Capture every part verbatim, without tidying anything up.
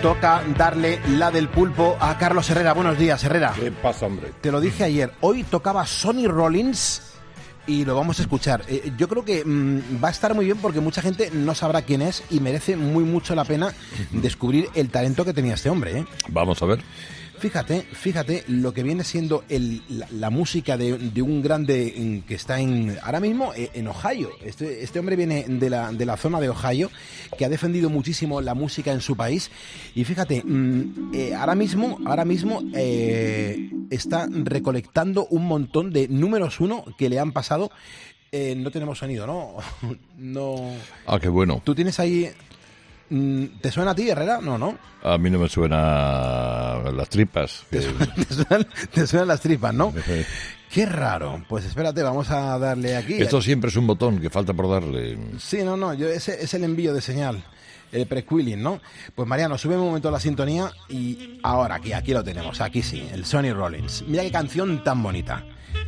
toca darle la del pulpo a Carlos Herrera. Buenos días, Herrera. ¿Qué pasa, hombre? Te lo dije ayer, hoy tocaba Sonny Rollins y lo vamos a escuchar. Eh, yo creo que mmm, va a estar muy bien porque mucha gente no sabrá quién es y merece muy mucho la pena descubrir el talento que tenía este hombre, ¿eh? Vamos a ver. Fíjate, fíjate lo que viene siendo el, la, la música de, de un grande que está en ahora mismo en Ohio. Este, este hombre viene de la, de la zona de Ohio, que ha defendido muchísimo la música en su país. Y fíjate, mmm, eh, ahora mismo, ahora mismo eh, está recolectando un montón de números uno que le han pasado. Eh, no tenemos sonido, ¿no? No. Ah, qué bueno. ¿Tú tienes ahí? ¿Te suena a ti, Herrera? No, ¿no? A mí no me suena las tripas. Te, suena, te, suenan, te suenan las tripas, ¿no? Qué raro. Pues espérate, vamos a darle aquí. Esto siempre es un botón que falta por darle. Sí, no, no, yo, ese es el envío de señal, el pre-quilling, ¿no? Pues Mariano, sube un momento la sintonía y ahora aquí, aquí lo tenemos, aquí sí, el Sonny Rollins. Mira qué canción tan bonita.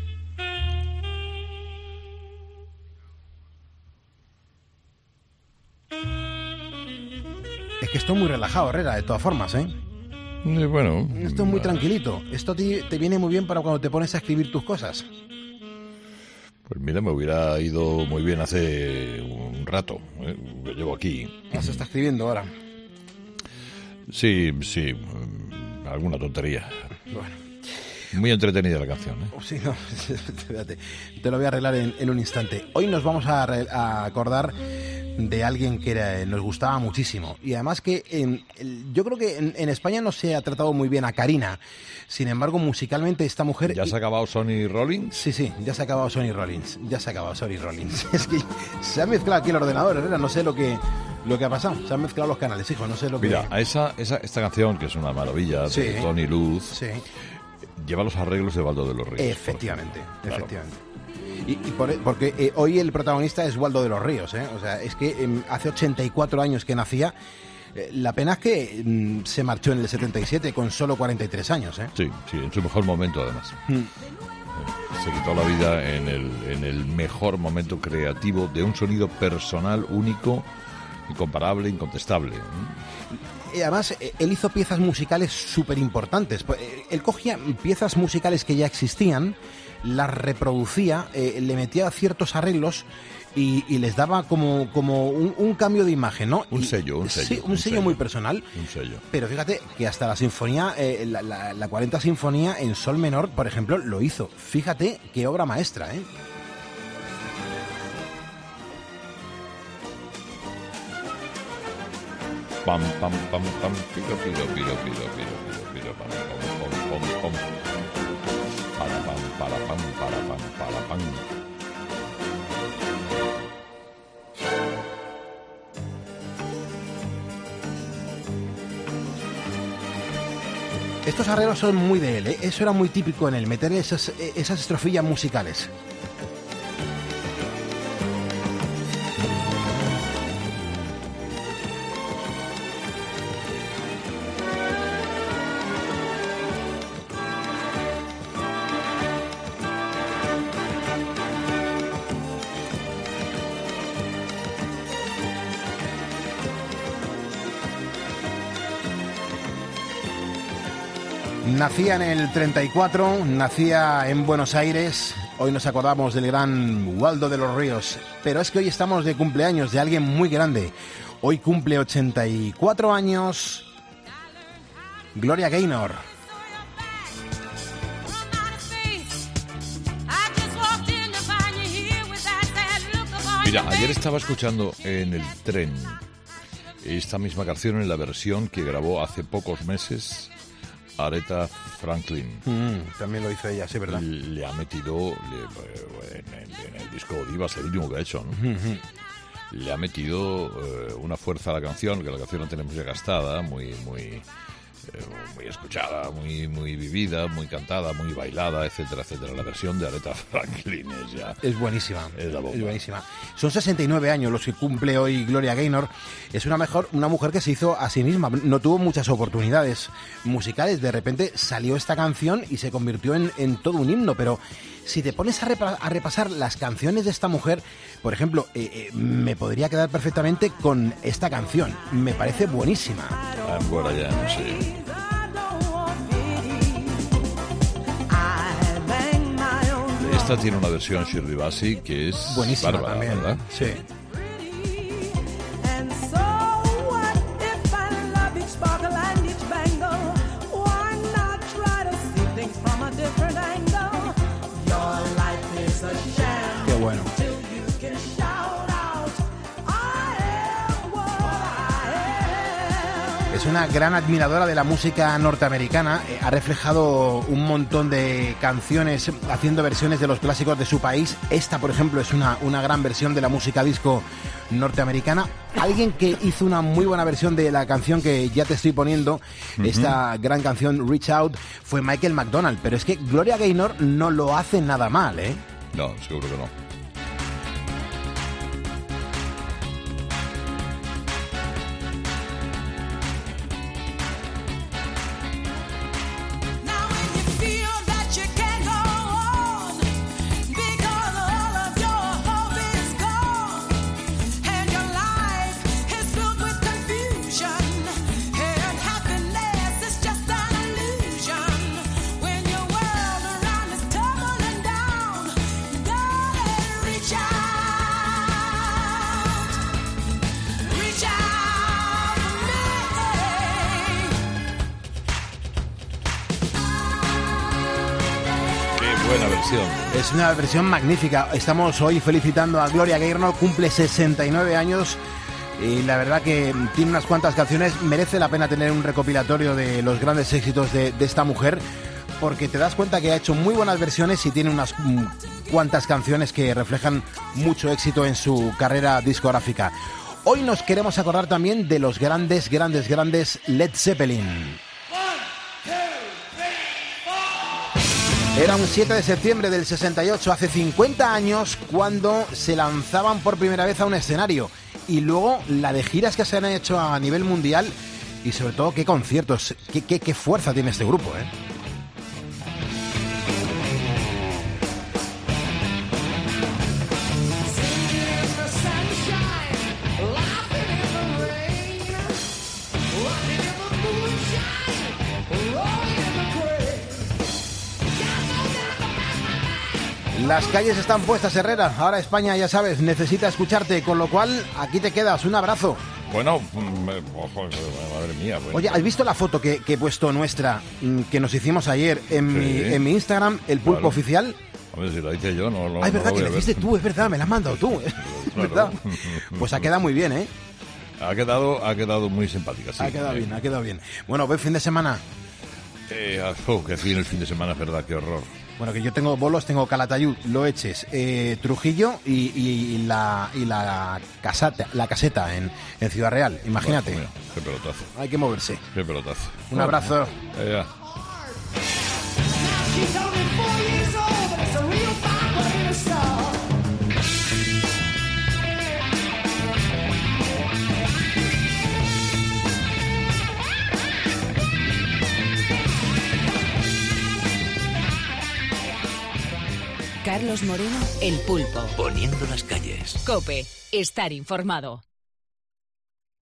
Es que estoy muy relajado, Herrera, de todas formas, ¿eh? Eh, bueno. Esto es muy tranquilito. Esto te, te viene muy bien para cuando te pones a escribir tus cosas. Pues mira, me hubiera ido muy bien hace un rato. ¿eh? Lo llevo aquí. ¿Ya se está escribiendo ahora? Sí, sí. Alguna tontería. Bueno. Muy entretenida la canción, ¿eh? Sí, no, espérate, te lo voy a arreglar en, en un instante. Hoy nos vamos a, a acordar de alguien que era, nos gustaba muchísimo. Y además que en, el, yo creo que en, en España no se ha tratado muy bien a Karina. Sin embargo, musicalmente esta mujer... ¿Ya se ha acabado Sonny Rollins? Sí, sí, ya se ha acabado Sonny Rollins. Ya se ha acabado Sonny Rollins. Es que se ha mezclado aquí el ordenador, Herrera. No sé lo que, lo que ha pasado. Se han mezclado los canales, hijo. No sé lo que... Mira, a esa, esa, esta canción, que es una maravilla, sí, de Tony Luz... Sí. Lleva los arreglos de Waldo de los Ríos. Efectivamente, claro. efectivamente. Y, y por, porque eh, hoy el protagonista es Waldo de los Ríos, ¿eh? O sea, es que eh, hace ochenta y cuatro años que nacía. Eh, la pena es que mm, se marchó en el setenta y siete con solo cuarenta y tres años, ¿eh? Sí, sí, en su mejor momento además. Mm. Se quitó la vida en el, en el mejor momento creativo de un sonido personal único, incomparable, incontestable. Y además, él hizo piezas musicales súper importantes. Él cogía piezas musicales que ya existían, las reproducía, eh, le metía ciertos arreglos y, y les daba como, como un, un cambio de imagen, ¿no? Un y, sello, un sello. Sí, un, un sello, sello muy personal. Un sello. Pero fíjate que hasta la sinfonía, eh, la, la, la cuarta sinfonía en sol menor, por ejemplo, lo hizo. Fíjate qué obra maestra, ¿eh? Pam, pam, pam, pam, piro, piro, piro, piro, piro, piro, piro, pam, pam, pam, pam, pam. Para, pam, para, pam, para, pam, para, pam. Estos arreglos son muy de él, ¿eh? Eso era muy típico en él, meter esas, esas estrofillas musicales. Nacía en el treinta y cuatro, nacía en Buenos Aires. Hoy nos acordamos del gran Waldo de los Ríos. Pero es que hoy estamos de cumpleaños de alguien muy grande. Hoy cumple ochenta y cuatro años Gloria Gaynor. Mira, ayer estaba escuchando en el tren esta misma canción en la versión que grabó hace pocos meses Aretha Franklin. Mm, también lo hizo ella, sí, ¿verdad? Le ha metido le, en, el, en el disco Divas, el último que ha hecho, ¿no? Uh-huh. Le ha metido eh, una fuerza a la canción, que la canción la tenemos ya gastada, muy, muy, eh, muy escuchada, muy, muy vivida, muy cantada, muy bailada, etcétera, etcétera. La versión de Aretha Franklin es ya... Es buenísima, es, la bomba. Es buenísima. Son sesenta y nueve años los que cumple hoy Gloria Gaynor. Es una, mejor, una mujer que se hizo a sí misma. No tuvo muchas oportunidades musicales. De repente salió esta canción y se convirtió en, en todo un himno. Pero si te pones a, repa- a repasar las canciones de esta mujer, por ejemplo, eh, eh, me podría quedar perfectamente con esta canción. Me parece buenísima. I'm what I am, sí. Esta tiene una versión Shirley Bassey que es buenísima bárbara, también, ¿verdad? Sí. Qué bueno. Es una gran admiradora de la música norteamericana, eh, ha reflejado un montón de canciones haciendo versiones de los clásicos de su país. Esta, por ejemplo, es una, una gran versión de la música disco norteamericana. Alguien que hizo una muy buena versión de la canción que ya te estoy poniendo, uh-huh. esta gran canción Reach Out, fue Michael McDonald, pero es que Gloria Gaynor no lo hace nada mal, ¿eh? No, seguro que no. Buena versión. Es una versión magnífica. Estamos hoy felicitando a Gloria Gaynor, cumple sesenta y nueve años y la verdad que tiene unas cuantas canciones. Merece la pena tener un recopilatorio de los grandes éxitos de, de esta mujer, porque te das cuenta que ha hecho muy buenas versiones y tiene unas mm, cuantas canciones que reflejan mucho éxito en su carrera discográfica. Hoy nos queremos acordar también de los grandes, grandes, grandes Led Zeppelin. Era un siete de septiembre del sesenta y ocho, hace cincuenta años, cuando se lanzaban por primera vez a un escenario. Y luego la de giras que se han hecho a nivel mundial y sobre todo qué conciertos, qué, qué, qué fuerza tiene este grupo, ¿eh? Las calles están puestas, Herrera. Ahora España, ya sabes, necesita escucharte, con lo cual aquí te quedas. Un abrazo. Bueno, ojo, madre mía. Bueno. Oye, ¿has visto la foto que, que he puesto nuestra, que nos hicimos ayer en, sí. mi, en mi Instagram, el Pulpo claro. Oficial? A ver si la hice yo, no lo. Ah, es verdad no que la hiciste tú, es verdad, me la has mandado tú. Es claro. verdad. Pues ha quedado muy bien, ¿eh? Ha quedado, ha quedado muy simpática, sí. Ha quedado bien, ha quedado bien. Bueno, buen fin de semana. Eh, oh, qué fin el fin de semana, es verdad, qué horror. Bueno, que yo tengo bolos, tengo Calatayud, Loeches, eh, Trujillo y, y, y la y la caseta, la caseta en, en Ciudad Real. Imagínate. Bueno, mira, qué pelotazo. Hay que moverse. Qué pelotazo. Un bueno, abrazo. Ya, ya. Carlos Moreno, El Pulpo. Poniendo las calles. COPE, estar informado.